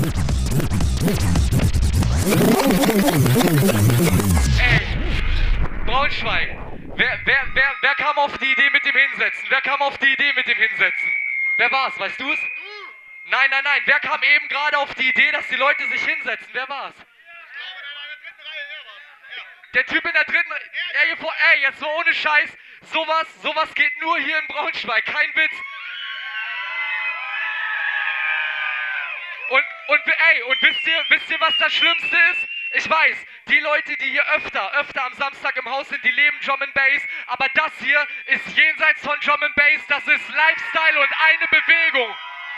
Ey, Braunschweig. Wer kam auf die Idee mit dem Hinsetzen? Wer kam auf die Idee mit dem Hinsetzen? Wer war's? Weißt du's? Nein. Wer kam eben gerade auf die Idee, dass die Leute sich hinsetzen? Wer war's? Der Typ in der dritten Reihe. Ey, jetzt so ohne Scheiß. Sowas geht nur hier in Braunschweig. Kein Witz. Und wisst ihr, was das Schlimmste ist? Ich weiß, die Leute, die hier öfter am Samstag im Haus sind, die leben Drum and Bass, aber das hier ist jenseits von Drum and Bass, das ist Lifestyle und eine Bewegung.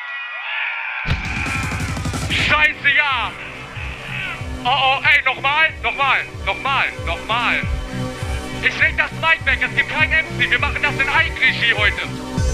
Scheiße, ja. Oh, ey, nochmal. Ich leg das Mic weg, es gibt kein MC, wir machen das in Eigenregie heute.